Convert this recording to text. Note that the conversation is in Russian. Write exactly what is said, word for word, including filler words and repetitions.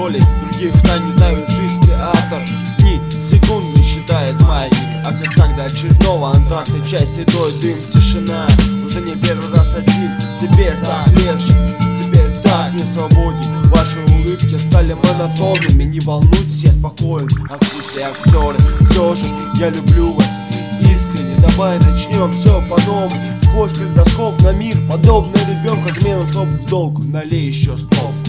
доли, других тайну дают жизнь театр. Дни, секунды считает маятник, а как так до очередного антракта, чай, седой дым, тишина. Уже не первый раз один, теперь так легче, теперь так не свободней. Ваши улыбки стали монотонными, не волнуйтесь, я спокоен, артисты и актеры. Все же я люблю вас искренне, давай начнем все по-новому. Сквозь калейдоскоп на мир, подобно ребенку, замену слов в долг, налей еще стоп.